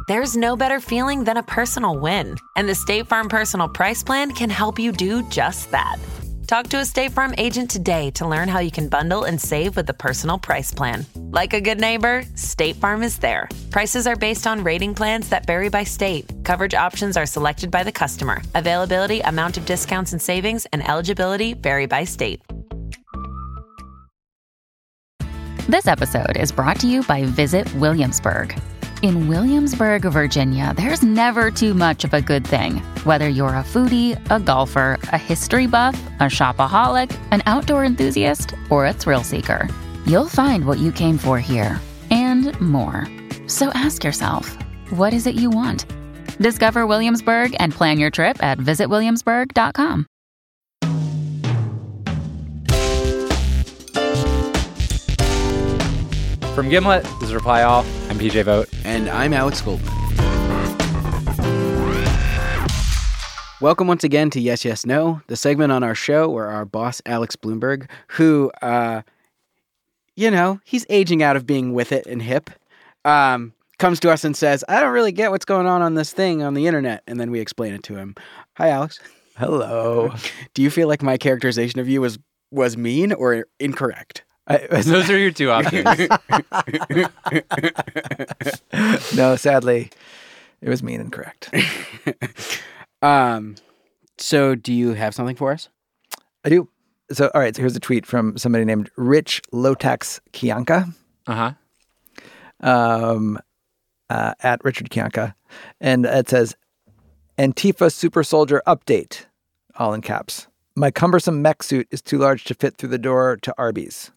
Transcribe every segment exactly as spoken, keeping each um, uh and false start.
There's no better feeling than a personal win. And the State Farm Personal Price Plan can help you do just that. Talk to a State Farm agent today to learn how you can bundle and save with the Personal Price Plan. Like a good neighbor, State Farm is there. Prices are based on rating plans that vary by state. Coverage options are selected by the customer. Availability, amount of discounts and savings, and eligibility vary by state. This episode is brought to you by Visit Williamsburg. In Williamsburg, Virginia, there's never too much of a good thing. Whether you're a foodie, a golfer, a history buff, a shopaholic, an outdoor enthusiast, or a thrill seeker, you'll find what you came for here and more. So ask yourself, what is it you want? Discover Williamsburg and plan your trip at visit williamsburg dot com. From Gimlet, this is Reply All. I'm P J Vogt. And I'm Alex Goldman. Welcome once again to Yes, Yes, No, the segment on our show where our boss, Alex Bloomberg, who, uh, you know, he's aging out of being with it and hip, um, comes to us and says, I don't really get what's going on on this thing on the internet. And then we explain it to him. Hi, Alex. Hello. Do you feel like my characterization of you was, was mean or incorrect? I, those are your two options. No, sadly, it was mean and correct. um, so do you have something for us? I do. So, all right, so here's a tweet from somebody named Rich Lotax Kianka. Uh-huh. Um, uh, at Richard Kianka. And it says, Antifa super soldier update, all in caps. My cumbersome mech suit is too large to fit through the door to Arby's.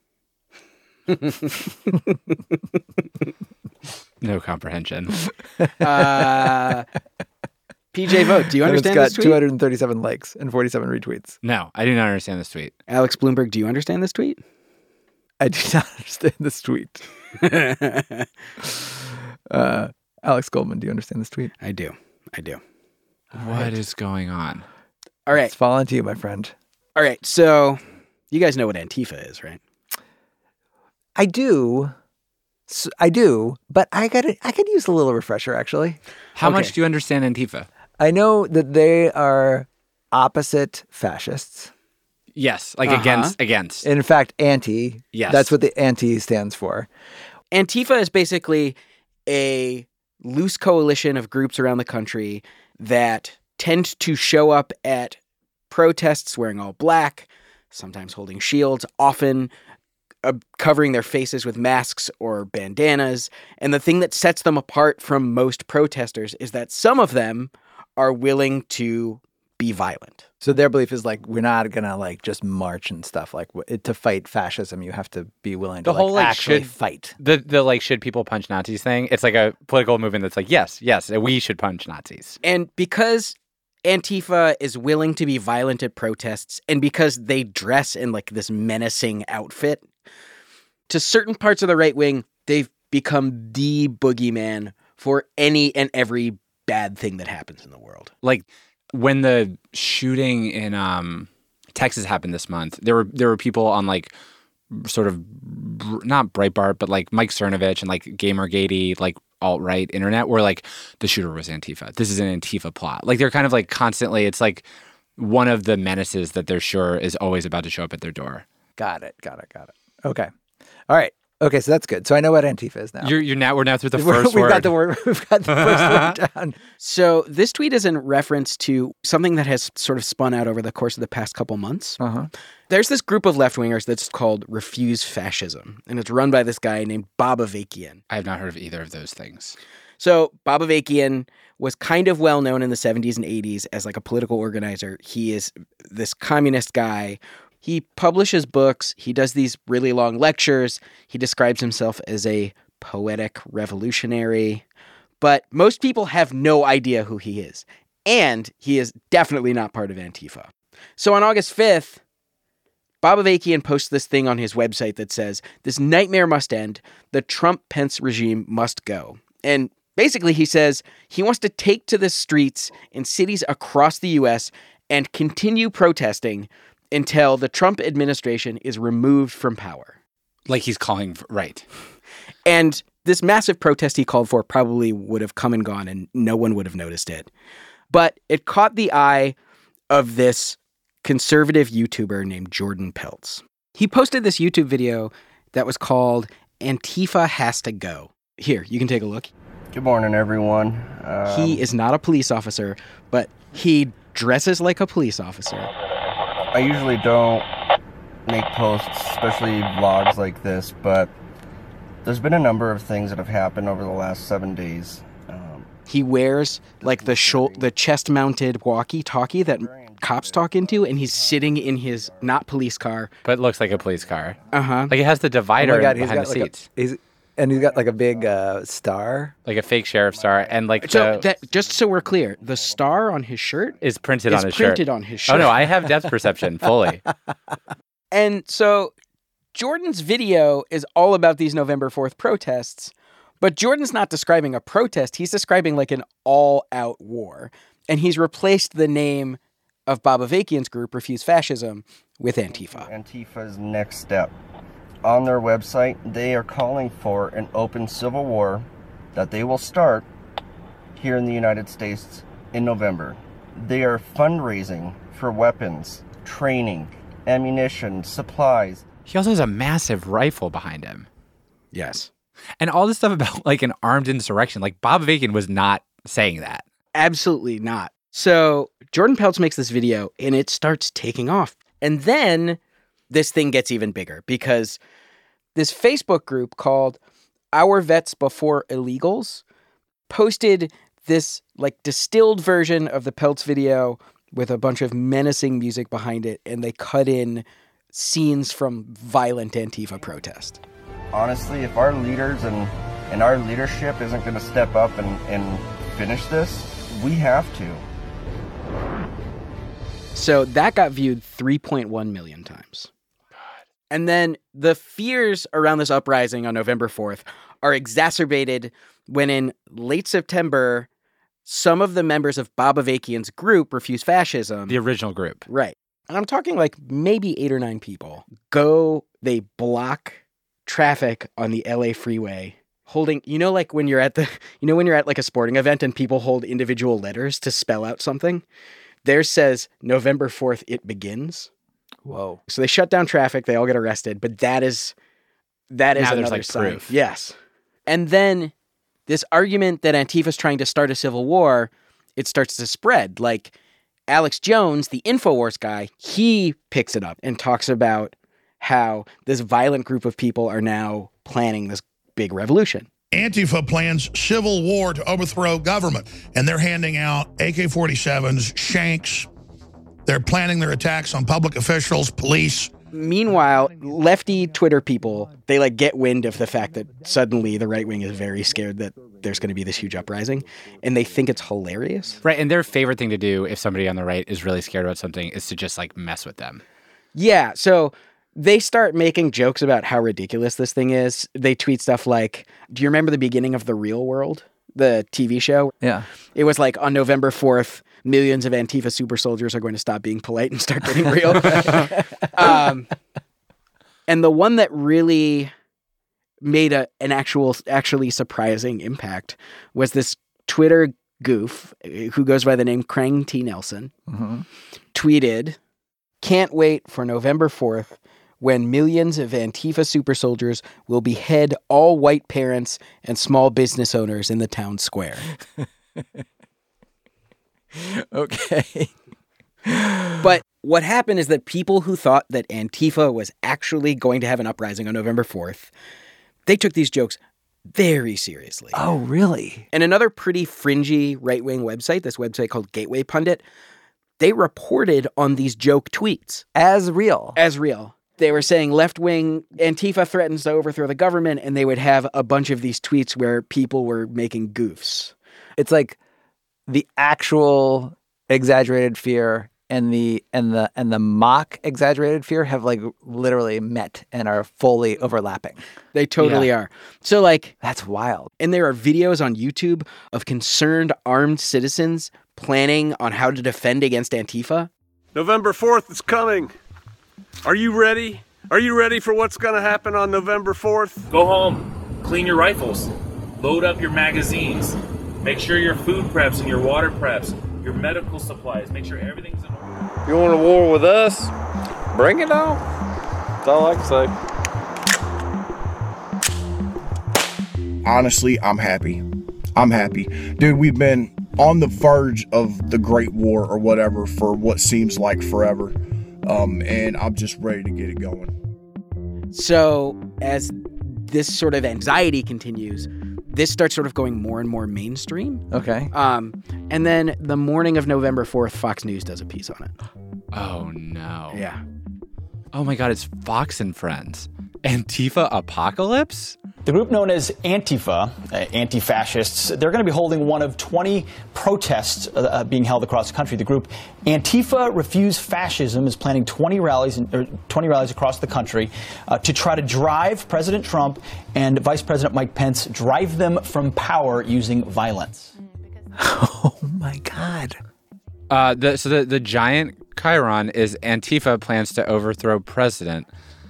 No comprehension. Uh, P J Vogt, do you understand this this tweet? It's got two hundred thirty-seven likes and forty-seven retweets. No, I do not understand this tweet. Alex Bloomberg, do you understand this tweet? I do not understand this tweet. uh, Alex Goldman, do you understand this tweet? I do. I do. What right. is going on? All right. It's fallen to you, my friend. All right. So you guys know what Antifa is, right? I do. I do, but I got I could use a little refresher, actually. How okay. much do you understand Antifa? I know that they are opposite fascists. Yes, like uh-huh. against against. In fact, anti. Yes. That's what the anti stands for. Antifa is basically a loose coalition of groups around the country that tend to show up at protests wearing all black, sometimes holding shields, often Uh, covering their faces with masks or bandanas. And the thing that sets them apart from most protesters is that some of them are willing to be violent. So their belief is like, we're not going to like just march and stuff. Like w- to fight fascism, you have to be willing to the whole, like, like, actually should, fight. The, the like, should people punch Nazis thing? It's like a political movement that's like, yes, yes, we should punch Nazis. And because Antifa is willing to be violent at protests, and because they dress in like this menacing outfit, to certain parts of the right wing, they've become the boogeyman for any and every bad thing that happens in the world. Like when the shooting in um, Texas happened this month, there were there were people on like sort of not Breitbart, but like Mike Cernovich and like Gamergate, like alt-right internet, where like the shooter was Antifa. This is an Antifa plot. Like they're kind of like constantly, it's like one of the menaces that they're sure is always about to show up at their door. Got it. Got it. Got it. Okay. All right. Okay, so that's good. So I know what Antifa is now. You're, you're now we're now through the we're, first we've word. Got the word. We've got the first word down. So this tweet is in reference to something that has sort of spun out over the course of the past couple months. Uh-huh. There's this group of left-wingers that's called Refuse Fascism, and it's run by this guy named Bob Avakian. I have not heard of either of those things. So Bob Avakian was kind of well known in the seventies and eighties as like a political organizer. He is this communist guy. He publishes books. He does these really long lectures. He describes himself as a poetic revolutionary. But most people have no idea who he is. And he is definitely not part of Antifa. So on August fifth, Bob Avakian posts this thing on his website that says, "This nightmare must end. The Trump-Pence regime must go." And basically he says he wants to take to the streets in cities across the U S and continue protesting until the Trump administration is removed from power. Like he's calling, for, right. And This massive protest he called for probably would have come and gone and no one would have noticed it. But it caught the eye of this conservative YouTuber named Jordan Peltz. He posted this YouTube video that was called Antifa Has to Go. Here, you can take a look. Good morning, everyone. Um, he is not a police officer, but he dresses like a police officer. I usually don't make posts, especially vlogs like this, but there's been a number of things that have happened over the last seven days. Um, he wears like the shol- the chest-mounted walkie-talkie that cops talk into, and he's sitting in his not police car. But it looks like a police car. Uh-huh. Like it has the divider Oh my God, he's behind got the like seats. A, he's, and he's got like a big uh, star. Like a fake sheriff star. And like So the, that, just so we're clear, the star on his shirt is printed is on his printed shirt. on his shirt. Oh no, I have depth perception fully. And so Jordan's video is all about these November fourth protests, but Jordan's not describing a protest. He's describing like an all-out war. And he's replaced the name of Bob Avakian's group, Refuse Fascism, with Antifa. Antifa's next step. On their website, they are calling for an open civil war that they will start here in the United States in November. They are fundraising for weapons, training, ammunition, supplies. He also has a massive rifle behind him. Yes. And all this stuff about like an armed insurrection. Like Bob Avakian was not saying that. Absolutely not. So Jordan Peltz makes this video and it starts taking off. And then this thing gets even bigger because this Facebook group called Our Vets Before Illegals posted this like distilled version of the Peltz video with a bunch of menacing music behind it. And they cut in scenes from violent Antifa protest. Honestly, if our leaders and, and our leadership isn't going to step up and, and finish this, we have to. So that got viewed three point one million times. God. And then the fears around this uprising on November fourth are exacerbated when in late September, some of the members of Bob Avakian's group, Refuse Fascism... The original group. Right. And I'm talking like maybe eight or nine people. Go, they block traffic on the L A freeway holding, you know, like when you're at the, you know, when you're at like a sporting event and people hold individual letters to spell out something? Theirs says November fourth, it begins. Whoa. So they shut down traffic. They all get arrested. But that is, that is Now there's, another like, sign. proof. Yes. And then this argument that Antifa's trying to start a civil war, it starts to spread. Like Alex Jones, the InfoWars guy, he picks it up and talks about how this violent group of people are now planning this big revolution. Antifa plans civil war to overthrow government, and they're handing out A K forty-sevens, shanks. They're planning their attacks on public officials, police. Meanwhile, lefty Twitter people, they like get wind of the fact that suddenly the right wing is very scared that there's going to be this huge uprising, and they think it's hilarious. Right, and their favorite thing to do if somebody on the right is really scared about something is to just like mess with them. Yeah, so they start making jokes about how ridiculous this thing is. They tweet stuff like, do you remember the beginning of The Real World, the T V show? Yeah. It was like on November fourth, millions of Antifa super soldiers are going to stop being polite and start getting real. um, and the one that really made a, an actual, actually surprising impact was this Twitter goof who goes by the name Krang T. Nelson, Mm-hmm. tweeted, "Can't wait for November fourth when millions of Antifa super soldiers will behead all white parents and small business owners in the town square." Okay. But what happened is that people who thought that Antifa was actually going to have an uprising on November fourth, they took these jokes very seriously. Oh, really? And another pretty fringy right-wing website, this website called Gateway Pundit, they reported on these joke tweets. As real. As real. They were saying left-wing Antifa threatens to overthrow the government, and they would have a bunch of these tweets where people were making goofs. It's like the actual exaggerated fear and the and the and the mock exaggerated fear have like literally met and are fully overlapping. They totally Yeah. are. So like, That's wild. and there are videos on YouTube of concerned armed citizens planning on how to defend against Antifa. November fourth is coming. Are you ready? Are you ready for what's going to happen on November fourth? Go home. Clean your rifles. Load up your magazines. Make sure your food preps and your water preps, your medical supplies. Make sure everything's in order. You want a war with us? Bring it on. That's all I can say. Honestly, I'm happy. I'm happy. Dude, we've been on the verge of the Great War or whatever for what seems like forever. Um, and I'm just ready to get it going. So as this sort of anxiety continues, this starts sort of going more and more mainstream. Okay. Um, and then the morning of November fourth, Fox News does a piece on it. Oh, no. Yeah. Oh, my God. It's Fox and Friends. Antifa Apocalypse? The group known as Antifa, uh, anti-fascists, they're going to be holding one of twenty protests uh, being held across the country. The group Antifa Refuse Fascism is planning twenty rallies, in, or twenty rallies across the country uh, to try to drive President Trump and Vice President Mike Pence, drive them from power using violence. Oh, my God. Uh, the, so the, the giant chyron is Antifa plans to overthrow president.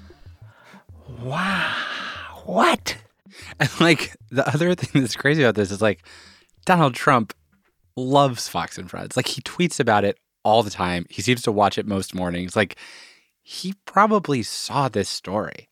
Wow. What? And, like, the other thing that's crazy about this is, like, Donald Trump loves Fox and Friends. Like, he tweets about it all the time. He seems to watch it most mornings. Like, he probably saw this story.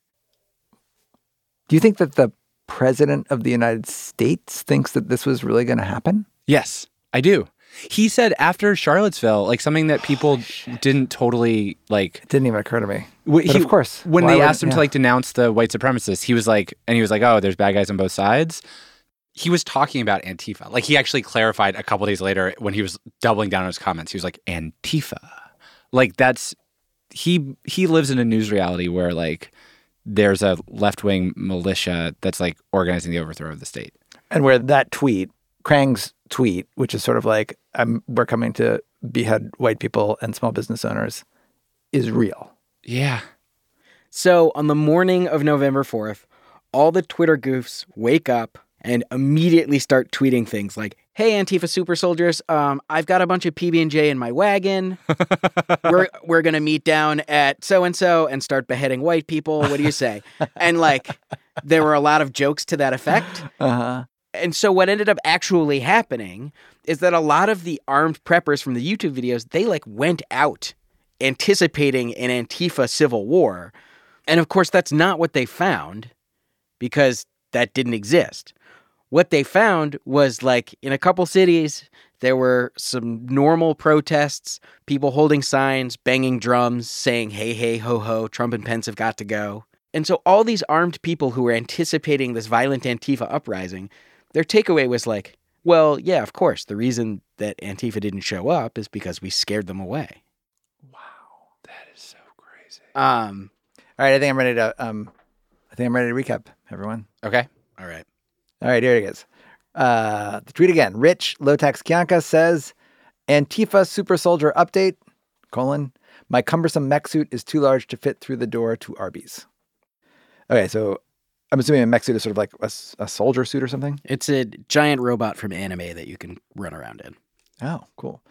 Do you think that the president of the United States thinks that this was really going to happen? Yes, I do. He said after Charlottesville, like, something that people oh, didn't totally, like... It didn't even occur to me. But he, of course. When they would, asked him yeah. to, like, denounce the white supremacists, he was like... And he was like, oh, there's bad guys on both sides. He was talking about Antifa. Like, he actually clarified a couple days later when he was doubling down on his comments. He was like, Antifa. Like, that's... He, he lives in a news reality where, like, there's a left-wing militia that's, like, organizing the overthrow of the state. And where that tweet... Krang's tweet, which is sort of like, I'm, we're coming to behead white people and small business owners, is real. Yeah. So on the morning of November fourth, all the Twitter goofs wake up and immediately start tweeting things like, hey, Antifa super soldiers, um, I've got a bunch of P B and J in my wagon. we're we're going to meet down at so-and-so and start beheading white people. What do you say? And, like, there were a lot of jokes to that effect. Uh-huh. And so what ended up actually happening is that a lot of the armed preppers from the YouTube videos, they, like, went out anticipating an Antifa civil war. And, of course, that's not what they found because that didn't exist. What they found was, like, in a couple cities, there were some normal protests, people holding signs, banging drums, saying, hey, hey, ho, ho, Trump and Pence have got to go. And so all these armed people who were anticipating this violent Antifa uprising, their takeaway was like, well, yeah, of course. The reason that Antifa didn't show up is because we scared them away. Wow, that is so crazy. Um, all right, I think I'm ready to. Um, I think I'm ready to recap, everyone. Okay. All right. All right, here it is. Uh, the tweet again. Rich Lotax Kianka says, Antifa super soldier update, colon, my cumbersome mech suit is too large to fit through the door to Arby's. Okay, so I'm assuming a mech suit is sort of like a, a soldier suit or something? It's a giant robot from anime that you can run around in. Oh, cool.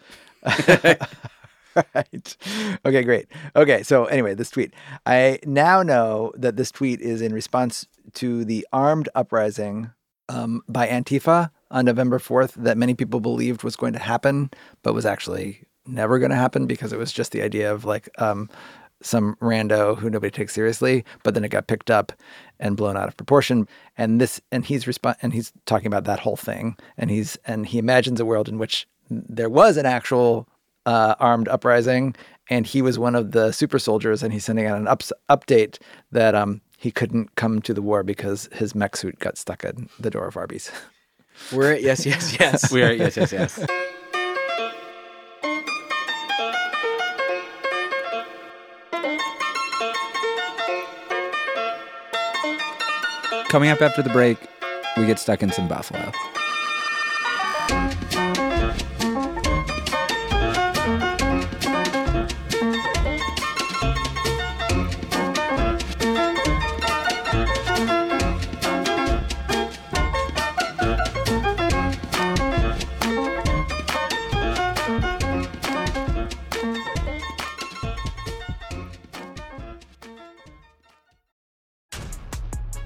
Right. Okay, great. Okay, so anyway, this tweet. I now know that this tweet is in response to the armed uprising um, by Antifa on November fourth that many people believed was going to happen, but was actually never going to happen because it was just the idea of, like, um, some rando who nobody takes seriously, but then it got picked up and blown out of proportion. And this, and he's resp- and he's talking about that whole thing. And he's, and he imagines a world in which there was an actual uh, armed uprising, and he was one of the super soldiers, and he's sending out an ups- update that um, he couldn't come to the war because his mech suit got stuck at the door of Arby's. We're at yes, yes, yes. We're at yes, yes, yes. Coming up after the break, we get stuck in some buffalo.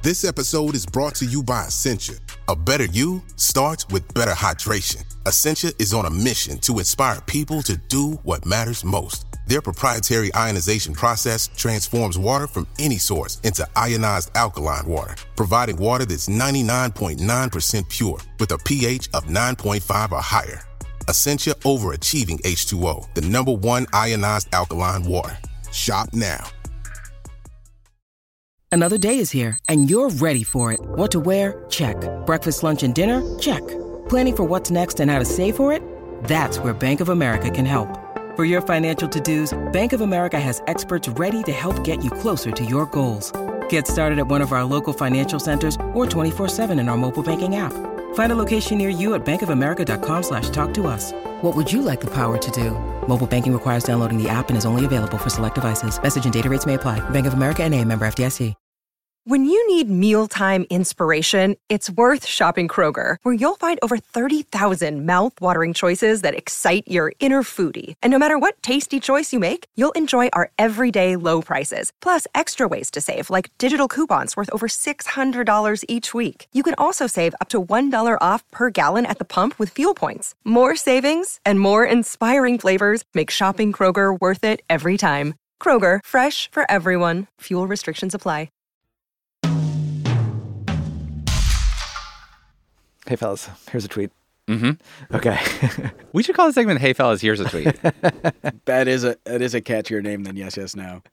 This episode is brought to you by Essentia. A better you starts with better hydration. Essentia is on a mission to inspire people to do what matters most. Their proprietary ionization process transforms water from any source into ionized alkaline water, providing water that's ninety-nine point nine percent pure with a pH of nine point five or higher. Essentia overachieving H two O, the number one ionized alkaline water. Shop now. Another day is here, and you're ready for it. What to wear? Check. Breakfast, lunch, and dinner? Check. Planning for what's next and how to save for it? That's where Bank of America can help. For your financial to-dos, Bank of America has experts ready to help get you closer to your goals. Get started at one of our local financial centers or twenty-four seven in our mobile banking app. Find a location near you at bankofamerica.com slash talk to us. What would you like the power to do? Mobile banking requires downloading the app and is only available for select devices. Message and data rates may apply. Bank of America N A, member F D I C. When you need mealtime inspiration, it's worth shopping Kroger, where you'll find over thirty thousand mouth-watering choices that excite your inner foodie. And no matter what tasty choice you make, you'll enjoy our everyday low prices, plus extra ways to save, like digital coupons worth over six hundred dollars each week. You can also save up to one dollar off per gallon at the pump with fuel points. More savings and more inspiring flavors make shopping Kroger worth it every time. Kroger, fresh for everyone. Fuel restrictions apply. Hey, fellas, here's a tweet. Mm-hmm. Okay. We should call the segment Hey, Fellas, Here's a Tweet. that is a that is a catchier name than Yes, Yes, No.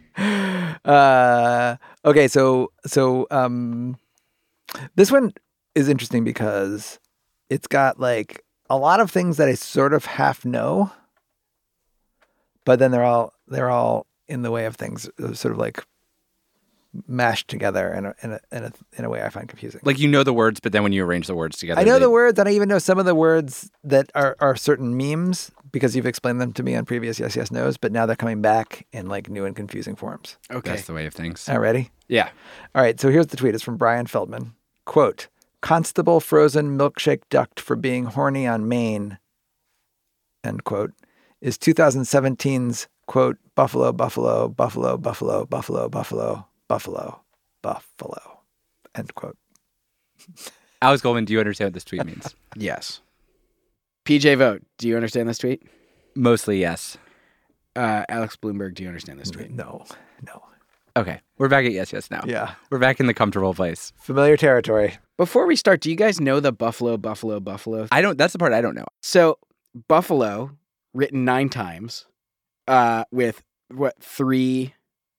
Uh, okay, so so um, this one is interesting because it's got like a lot of things that I sort of half know, but then they're all they're all in the way of things sort of like mashed together in a, in a in a in a way I find confusing. Like you know the words, but then when you arrange the words together, I know they... the words, and I even know some of the words that are, are certain memes because you've explained them to me on previous Yes, Yes, No's, but now they're coming back in like new and confusing forms. Okay. That's the way of things. All right, ready? Yeah. All right, so here's the tweet. It's from Brian Feldman. Quote, Constable frozen milkshake ducked for being horny on Maine, end quote, is twenty seventeen's, quote, Buffalo, Buffalo, Buffalo, Buffalo, Buffalo, Buffalo, Buffalo, Buffalo, end quote. Alex Goldman, do you understand what this tweet means? Yes. P J Vogt, do you understand this tweet? Mostly yes. Uh, Alex Bloomberg, do you understand this tweet? No, no. Okay, we're back at Yes, Yes, Now. Yeah. We're back in the comfortable place. Familiar territory. Before we start, do you guys know the Buffalo, Buffalo, Buffalo? I don't, that's the part I don't know. So, Buffalo, written nine times, uh, with what, three...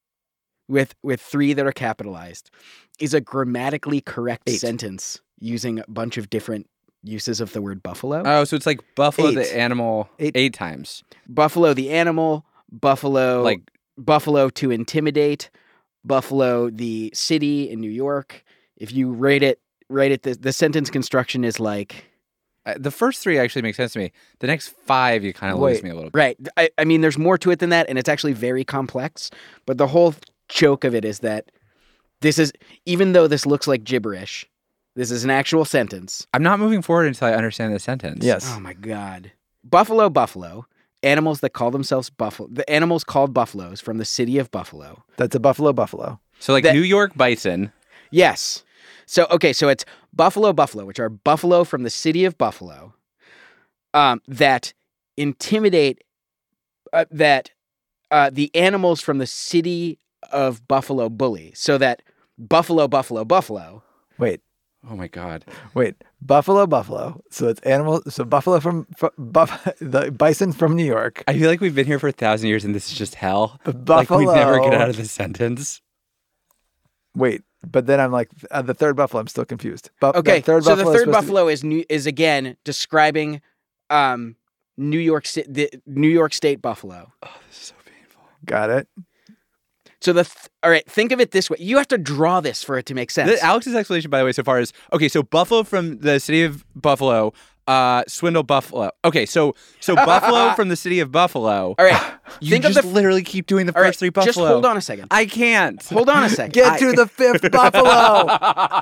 with with three that are capitalized, is a grammatically correct Eight. sentence using a bunch of different uses of the word buffalo. Oh, so it's like buffalo Eight. the animal Eight. eight times. Buffalo the animal, buffalo Like buffalo to intimidate, buffalo the city in New York. If you rate it, rate it, the, the sentence construction is like... uh, the first three actually make sense to me. The next five, you kind of lose Wait. me a little bit. Right. I, I mean, there's more to it than that, and it's actually very complex. But the whole joke of it is that this is, even though this looks like gibberish, this is an actual sentence. I'm not moving forward until I understand the sentence. Yes. Oh my God. Buffalo, buffalo. Animals that call themselves buffalo. The animals called buffaloes from the city of Buffalo. That's a Buffalo, Buffalo. So like That- New York bison. Yes. So, okay, so it's buffalo, buffalo, which are buffalo from the city of Buffalo, um, that intimidate, uh, that uh, the animals from the city of Buffalo bully, so that buffalo, buffalo, buffalo. Wait, Oh my God. wait. Buffalo, Buffalo. So it's animal. So Buffalo from, from buff, the bison from New York. I feel like we've been here for a thousand years and this is just hell. Buffalo. Like we never get out of this sentence. Wait, but then I'm like, uh, the third Buffalo, I'm still confused. Bu- Okay, that third so the buffalo is third supposed to be- buffalo is new, is again describing um, New York Ci- the New York State buffalo. Oh, this is so painful. Got it. So the th- all right, think of it this way: you have to draw this for it to make sense. The, Alex's explanation, by the way, so far is okay. So Buffalo from the city of Buffalo, uh, swindle Buffalo. Okay, so so Buffalo from the city of Buffalo. All right, You think just of the literally keep doing the all first right, three Buffalo. Just hold on a second. I can't. Hold on a second. Get I- to the fifth Buffalo.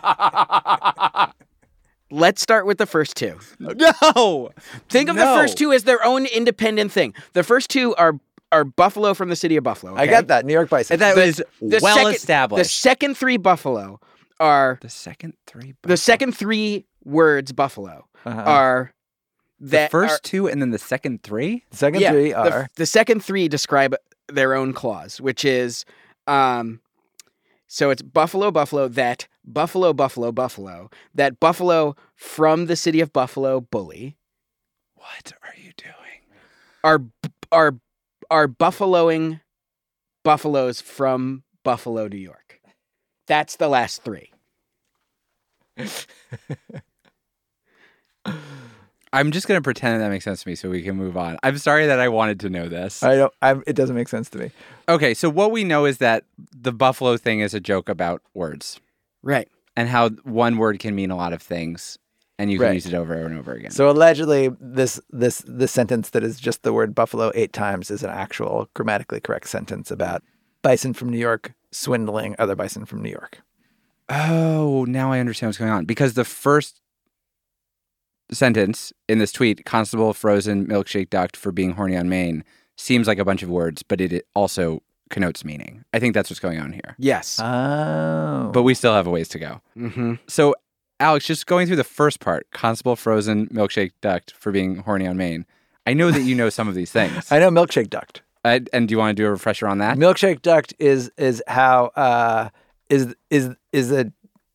Let's start with the first two. No. Think of No. the first two as their own independent thing. The first two are are Buffalo from the city of Buffalo. I okay? got that. New York bison. That The- was the well second- established. The second three Buffalo are the second three. Buffalo. The second three words buffalo uh-huh. are the that first are, two and then the second three. The second yeah, three are the, the second three describe their own clause, which is, um, so it's buffalo, buffalo, that buffalo, buffalo, buffalo, that buffalo from the city of Buffalo, bully. What are you doing? Are are are buffaloing buffaloes from Buffalo, New York. That's the last three. I'm just going to pretend that makes sense to me so we can move on. I'm sorry that I wanted to know this. I don't. I'm, it doesn't make sense to me. Okay, so what we know is that the buffalo thing is a joke about words. Right. And how one word can mean a lot of things, and you can Right. use it over and over again. So allegedly, this this this sentence that is just the word buffalo eight times is an actual grammatically correct sentence about bison from New York swindling other bison from New York. Oh, now I understand what's going on. Because the first sentence in this tweet, Constable frozen milkshake ducked for being horny on Maine, seems like a bunch of words, but it also connotes meaning. I think that's what's going on here. Yes. Oh. But we still have a ways to go. Mm-hmm. So, Alex, just going through the first part, Constable frozen milkshake ducked for being horny on Maine. I know that you know some of these things. I know milkshake ducked. Uh, and do you want to do a refresher on that? Milkshake ducked is is how uh, is is is a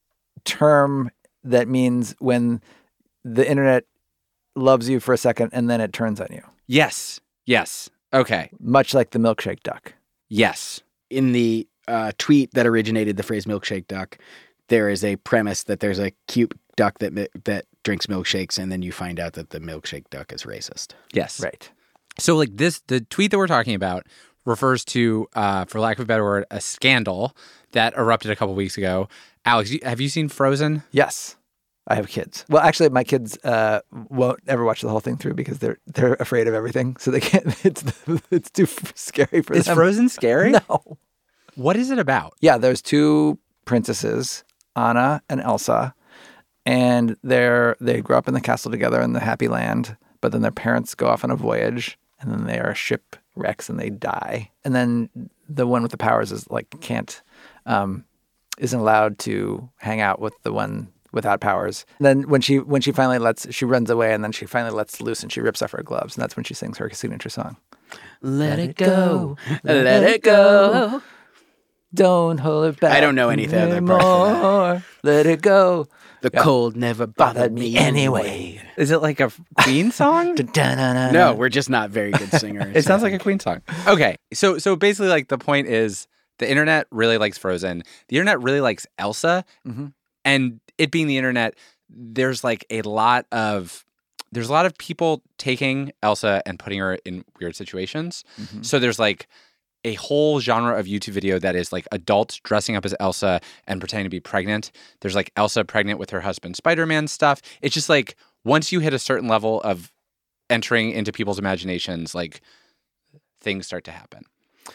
term that means when the internet loves you for a second and then it turns on you. Yes. Yes. Okay. Much like the milkshake duck. Yes. In the uh, tweet that originated the phrase milkshake duck, there is a premise that there's a cute duck that mi- that drinks milkshakes, and then you find out that the milkshake duck is racist. Yes. Right. So, like this, the tweet that we're talking about refers to, uh, for lack of a better word, a scandal that erupted a couple weeks ago. Alex, you, have you seen Frozen? Yes. I have kids. Well, actually, my kids uh, won't ever watch the whole thing through because they're they're afraid of everything, so they can't. It's it's too scary for Is them. Is Frozen scary? No. What is it about? Yeah, there's two princesses, Anna and Elsa, and they're they grew up in the castle together in the Happy Land, but then their parents go off on a voyage, and then they are shipwrecks and they die, and then the one with the powers is like can't um, isn't allowed to hang out with the one without powers. And then when she when she finally lets she runs away, and then she finally lets loose and she rips off her gloves, and that's when she sings her signature song. Let it go, let it go. Don't hold it back. I don't know anything other part for that. Let it go. The yeah. cold never bothered me anyway. Is it like a Queen song? No, we're just not very good singers. It sounds like a Queen song. Okay, so so basically, like the point is, the internet really likes Frozen. The internet really likes Elsa, mm-hmm. and it being the internet, there's like a lot of there's a lot of people taking Elsa and putting her in weird situations. Mm-hmm. So there's like a whole genre of YouTube video that is like adults dressing up as Elsa and pretending to be pregnant. There's like Elsa pregnant with her husband Spider-Man stuff. It's just like once you hit a certain level of entering into people's imaginations, like things start to happen.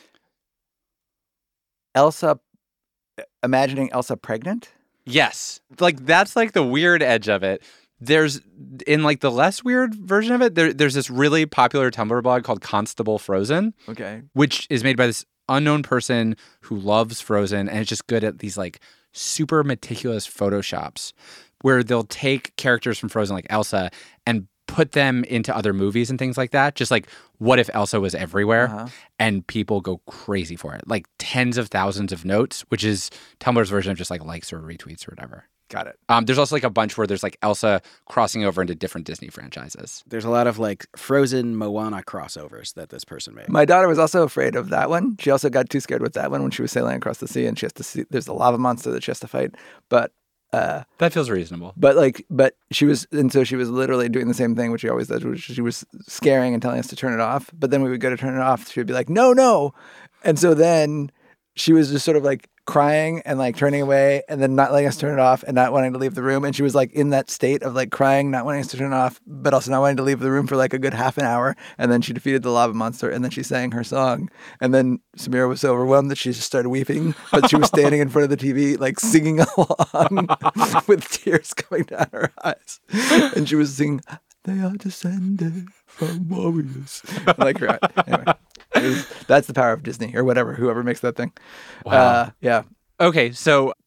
Elsa, imagining Elsa pregnant? Yes. Like that's like the weird edge of it. There's in like the less weird version of it, there, there's this really popular Tumblr blog called Constable Frozen. Okay. Which is made by this unknown person who loves Frozen and is just good at these like super meticulous photoshops where they'll take characters from Frozen like Elsa and put them into other movies and things like that. Just like, what if Elsa was everywhere? Uh-huh. And people go crazy for it. Like tens of thousands of notes, which is Tumblr's version of just like likes or retweets or whatever. Got it. Um, there's also like a bunch where there's like Elsa crossing over into different Disney franchises. There's a lot of like Frozen Moana crossovers that this person made. My daughter was also afraid of that one. She also got too scared with that one when she was sailing across the sea and she has to see, there's a lava monster that she has to fight. But uh, that feels reasonable. But like, but she was, and so she was literally doing the same thing, which she always does, which she was scaring and telling us to turn it off. But then we would go to turn it off. She would be like, no, no. And so then she was just sort of like crying and like turning away and then not letting us turn it off and not wanting to leave the room. And she was like in that state of like crying, not wanting us to turn it off, but also not wanting to leave the room for like a good half an hour. And then she defeated the lava monster and then she sang her song. And then Samira was so overwhelmed that she just started weeping, but she was standing in front of the T V, like singing along with tears coming down her eyes. And she was singing, "They are descended from warriors." Like her. Anyway. Was, that's the power of Disney or whatever, whoever makes that thing. Wow. Uh, yeah. Okay, so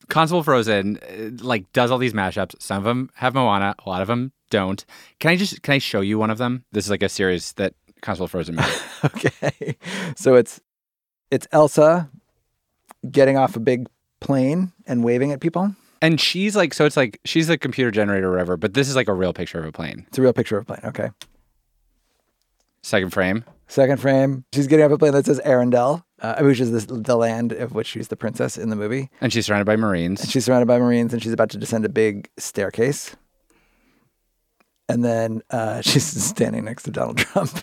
Constable Frozen uh, like does all these mashups. Some of them have Moana, a lot of them don't. Can I just can I show you one of them? This is like a series that Constable Frozen made. Okay. So it's it's Elsa getting off a big plane and waving at people. And she's like, so it's like she's a computer generator or whatever, but this is like a real picture of a plane. It's a real picture of a plane. Okay. Second frame. Second frame. She's getting off a plane that says Arendelle, uh, which is this, the land of which she's the princess in the movie. And she's surrounded by Marines. And she's surrounded by Marines, and she's about to descend a big staircase. And then uh, she's standing next to Donald Trump.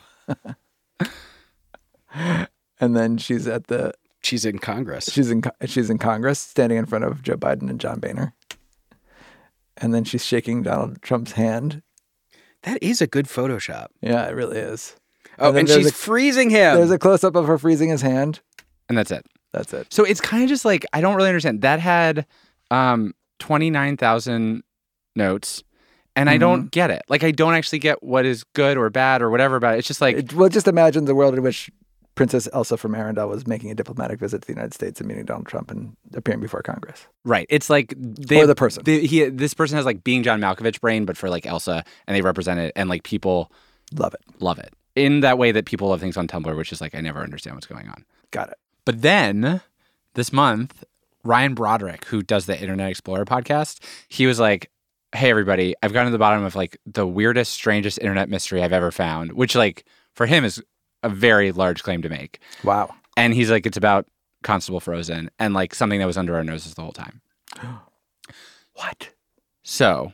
And then she's at the... She's in Congress. She's in she's in Congress, standing in front of Joe Biden and John Boehner. And then she's shaking Donald Trump's hand. That is a good Photoshop. Yeah, it really is. Oh, and, and she's a, freezing him. There's a close-up of her freezing his hand. And that's it. That's it. So it's kind of just like, I don't really understand. That had um, twenty-nine thousand notes, and mm-hmm. I don't get it. Like, I don't actually get what is good or bad or whatever about it. It's just like... It, well, just imagine the world in which Princess Elsa from Arendelle was making a diplomatic visit to the United States and meeting Donald Trump and appearing before Congress. Right. It's like... They, or the person. They, he, this person has like Being John Malkovich brain, but for like Elsa, and they represent it, and like people... Love it. Love it. In that way that people love things on Tumblr, which is like, I never understand what's going on. Got it. But then, this month, Ryan Broderick, who does the Internet Explorer podcast, he was like, hey, everybody, I've gotten to the bottom of like the weirdest, strangest internet mystery I've ever found, which like for him is a very large claim to make. Wow. And he's like, it's about Constable Frozen and like something that was under our noses the whole time. What? So,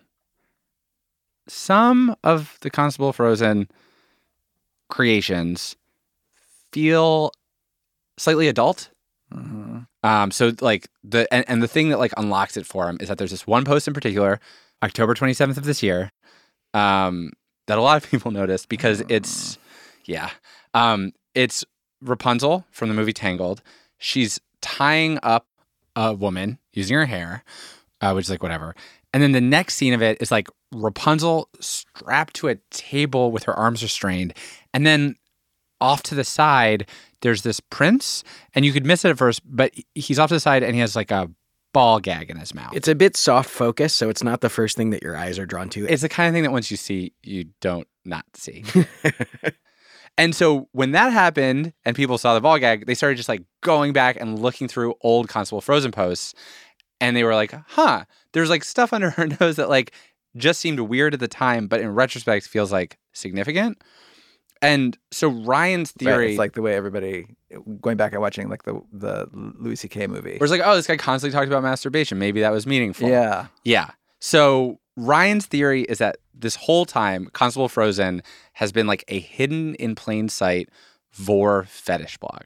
some of the Constable Frozen creations feel slightly adult. Mm-hmm. Um, so like the and, and the thing that like unlocks it for him is that there's this one post in particular, October twenty-seventh of this year, um, that a lot of people noticed because it's yeah. Um, it's Rapunzel from the movie Tangled. She's tying up a woman using her hair, uh, which is like whatever. And then the next scene of it is like Rapunzel strapped to a table with her arms restrained. And then off to the side, there's this prince. And you could miss it at first, but he's off to the side and he has like a ball gag in his mouth. It's a bit soft focus, so it's not the first thing that your eyes are drawn to. It's the kind of thing that once you see, you don't not see. And so when that happened and people saw the ball gag, they started just like going back and looking through old Constable Frozen posts. And they were like, huh, there's like stuff under her nose that like just seemed weird at the time, but in retrospect feels like significant. And so Ryan's theory... Right, it's like the way everybody, going back and watching like the, the Louis C K movie. Where it's like, oh, this guy constantly talked about masturbation. Maybe that was meaningful. Yeah. Yeah. So Ryan's theory is that this whole time, Constable Frozen has been like a hidden in plain sight vor fetish blog.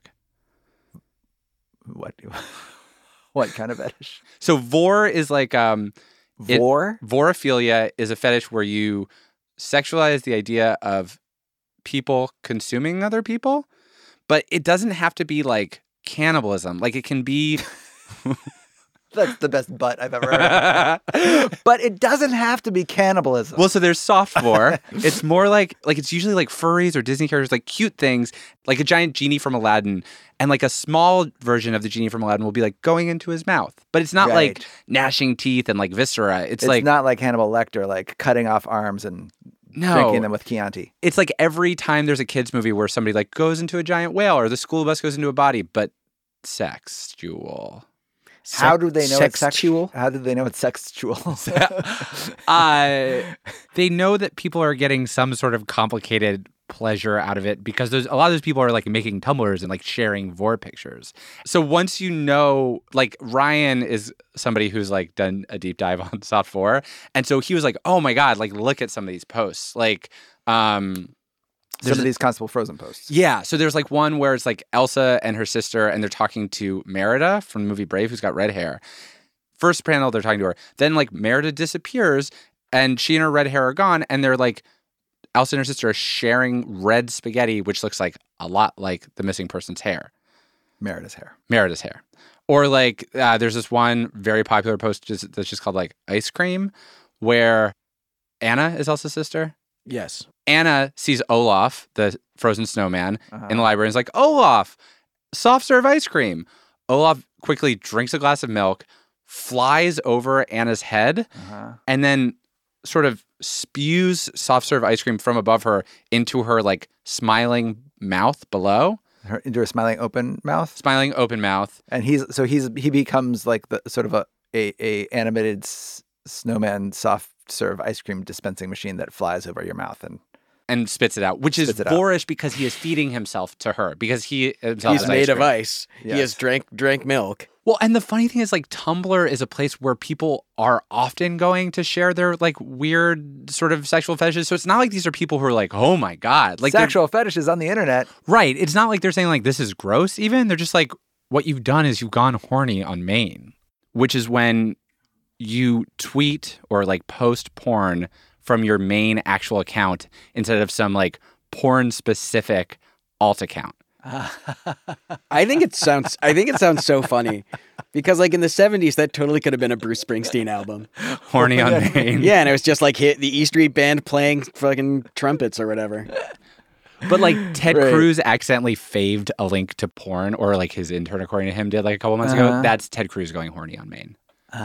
What? What kind of fetish? So vor is like... um, Vor? It, vorophilia is a fetish where you sexualize the idea of people consuming other people, but it doesn't have to be like cannibalism. Like it can be... That's the best butt I've ever heard. But it doesn't have to be cannibalism. Well, so there's soft vor. It's more like, like it's usually like furries or Disney characters, like cute things, like a giant genie from Aladdin. And like a small version of the genie from Aladdin will be like going into his mouth. But it's not Right. like gnashing teeth and like viscera. It's, It's like... not like Hannibal Lecter, like cutting off arms and No. drinking them with Chianti. It's like every time there's a kid's movie where somebody like goes into a giant whale or the school bus goes into a body, but sexual. How do they know it's sexual? How do they know it's sexual? uh, they know that people are getting some sort of complicated pleasure out of it because there's a lot of those people are like making Tumblrs and like sharing vor pictures. So once you know, like Ryan is somebody who's like done a deep dive on soft vor, and so he was like, "Oh my god, like look at some of these posts." Like, um, Some of these Constable Frozen posts. yeah. So there's like one where it's like Elsa and her sister, and they're talking to Merida from the movie Brave, who's got red hair. First panel, they're talking to her. Then like Merida disappears, and she and her red hair are gone, and they're like, Elsa and her sister are sharing red spaghetti, which looks like a lot like the missing person's hair. Merida's hair. Merida's hair. Or like uh, there's this one very popular post just, that's just called like Ice Cream, where Anna is Elsa's sister. Yes. Anna sees Olaf, the frozen snowman, Uh-huh. in the library and is like, Olaf, soft serve ice cream. Olaf quickly drinks a glass of milk, flies over Anna's head, uh-huh. and then sort of spews soft serve ice cream from above her into her like smiling mouth below. Her, into a smiling open mouth? Smiling open mouth. And he's so he's he becomes like the sort of a a, a animated s- snowman soft serve ice cream dispensing machine that flies over your mouth and and spits it out, which is boorish because he is feeding himself to her because he himself he's is made ice of cream. ice. Yes. He has drank drank milk. Well, and the funny thing is, like, Tumblr is a place where people are often going to share their, like, weird sort of sexual fetishes. So it's not like these are people who are like, oh, my God. Like sexual fetishes on the internet. Right. It's not like they're saying, like, this is gross even. They're just like, what you've done is you've gone horny on Maine, which is when you tweet or, like, post porn from your main actual account instead of some, like, porn-specific alt account. I think it sounds I think it sounds so funny because like in the seventies that totally could have been a Bruce Springsteen album. Horny on Maine. Yeah, and it was just like hit the E Street Band playing fucking trumpets or whatever. But like Ted Right. Cruz accidentally faved a link to porn, or like his intern, according to him, did like a couple months Uh-huh. ago. That's Ted Cruz going horny on Maine.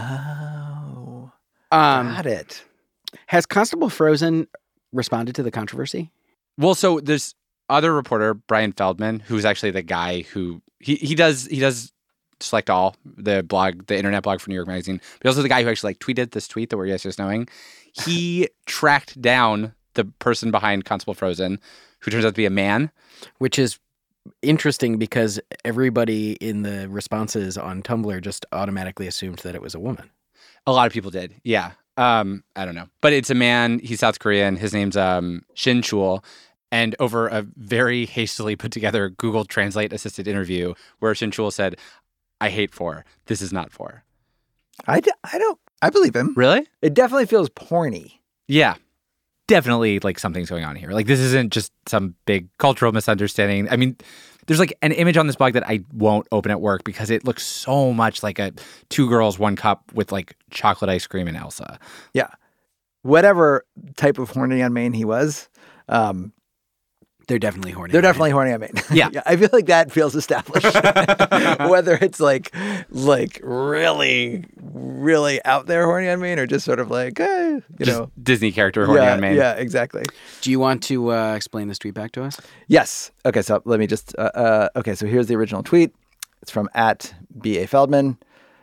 Oh. Um, Got it. Has Constable Frozen responded to the controversy? Well, so there's other reporter, Brian Feldman, who's actually the guy who he, he does he does Select All, the blog, the internet blog for New York Magazine, but also the guy who actually like tweeted this tweet that we're just knowing. He tracked down the person behind Constable Frozen, who turns out to be a man. Which is interesting because everybody in the responses on Tumblr just automatically assumed that it was a woman. A lot of people did, yeah. Um, I don't know. But it's a man, he's South Korean, his name's um, Shin Chul. And over a very hastily put together Google Translate assisted interview where Shin Chul said, I hate for. This is not for. I, d- I don't, I believe him. Really? It definitely feels porny. Yeah. Definitely like something's going on here. Like this isn't just some big cultural misunderstanding. I mean, there's like an image on this blog that I won't open at work because it looks so much like a two girls, one cup with like chocolate ice cream and Elsa. Yeah. Whatever type of horny on Maine he was, um, They're definitely horny. They're on definitely Maine. horny on Maine. Yeah. yeah. I feel like that feels established. Whether it's like like really, really out there horny on Maine or just sort of like, eh, you just know. Disney character horny yeah, on Maine. Yeah, exactly. Do you want to uh, explain this tweet back to us? Yes. Okay, so let me just, uh, uh, okay, so here's the original tweet. It's from at B A Feldman.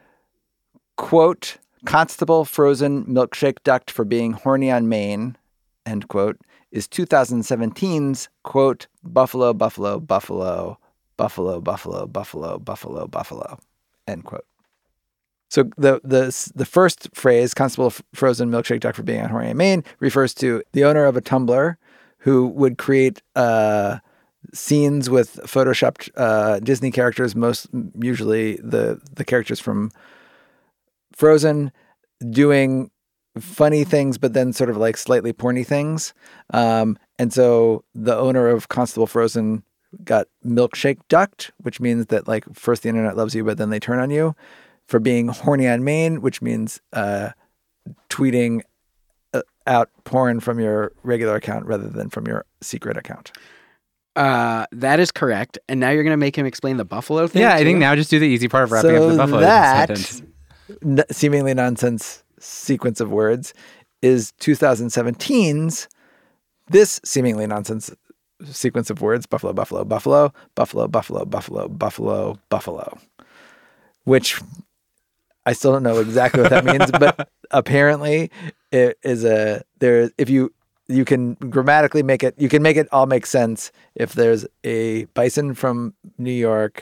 Quote, Constable Frozen milkshake ducked for being horny on Maine, end quote, is two thousand seventeen's, quote, Buffalo, Buffalo, Buffalo, Buffalo, Buffalo, Buffalo, Buffalo, Buffalo, end quote. So the the the first phrase, Constable Frozen milkshake duck for being on horny on Maine, refers to the owner of a Tumblr who would create uh, scenes with photoshopped uh, Disney characters, most usually the the characters from Frozen, doing funny things, but then sort of like slightly porny things. Um, and so the owner of Constable Frozen got milkshake ducked, which means that like first the internet loves you, but then they turn on you, for being horny on Maine, which means uh, tweeting uh, out porn from your regular account rather than from your secret account. Uh, that is correct. And now you're going to make him explain the Buffalo thing? Yeah, I too? think now just do the easy part of wrapping so up the Buffalo that sentence. N- seemingly nonsense sequence of words is twenty seventeen's this seemingly nonsense sequence of words, Buffalo, Buffalo, Buffalo, Buffalo, Buffalo, Buffalo, Buffalo, Buffalo, which I still don't know exactly what that means, but apparently it is a, there, if you, you can grammatically make it, you can make it all make sense if there's a bison from New York.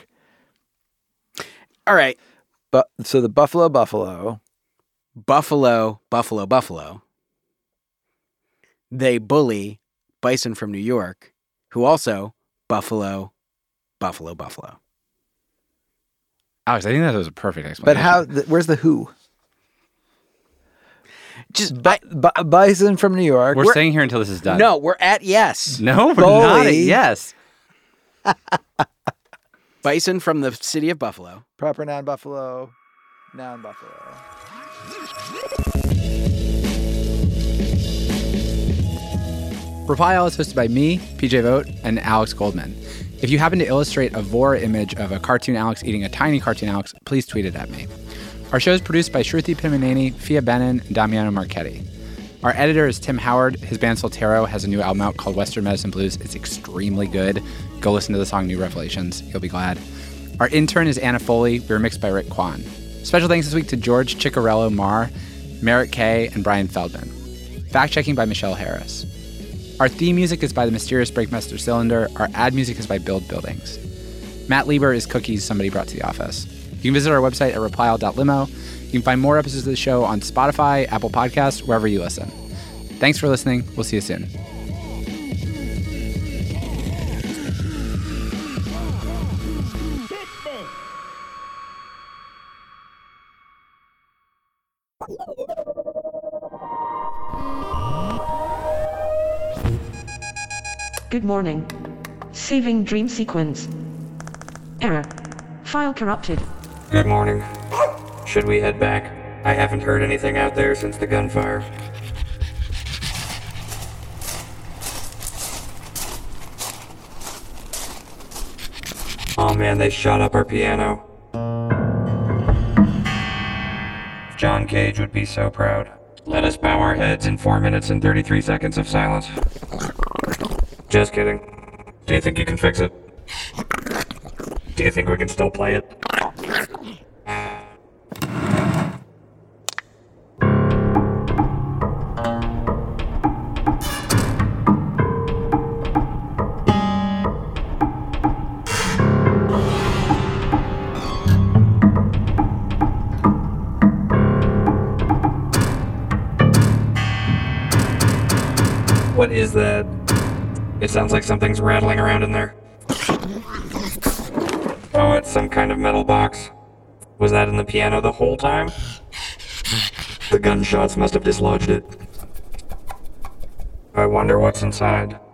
All right. But so the Buffalo, Buffalo, Buffalo, Buffalo, Buffalo. They bully bison from New York, who also Buffalo, Buffalo, Buffalo. Alex, I think that was a perfect explanation. but how, th- where's the who? Just B- b- bison from New York. We're, staying here until this is done. No, we're at yes. No, we're not at yes. Bison from the city of Buffalo. Proper noun Buffalo, noun Buffalo. Reply All is hosted by me, P J Vogt, and Alex Goldman. If you happen to illustrate a vor image of a cartoon Alex eating a tiny cartoon Alex, please tweet it at me. Our show is produced by Shruti Pimaneni, Fia Benin, and Damiano Marchetti. Our editor is Tim Howard. His band Soltero has a new album out called Western Medicine Blues. It's extremely good. Go listen to the song New Revelations. You'll be glad. Our intern is Anna Foley. We were mixed by Rick Kwan. Special thanks this week to George Ciccarello Marr, Merritt Kay, and Brian Feldman. Fact-checking by Michelle Harris. Our theme music is by the mysterious Breakmaster Cylinder. Our ad music is by Build Buildings. Matt Lieber is Cookies Somebody Brought to the Office. You can visit our website at reply all dot limo. You can find more episodes of the show on Spotify, Apple Podcasts, wherever you listen. Thanks for listening. We'll see you soon. Good morning. Saving dream sequence. Error. File corrupted. Good morning. Should we head back? I haven't heard anything out there since the gunfire. Oh man, they shot up our piano. John Cage would be so proud. Let us bow our heads in four minutes and thirty-three seconds of silence. Just kidding. Do you think you can fix it? Do you think we can still play it? What is that? It sounds like something's rattling around in there. Oh, it's some kind of metal box. Was that in the piano the whole time? The gunshots must have dislodged it. I wonder what's inside.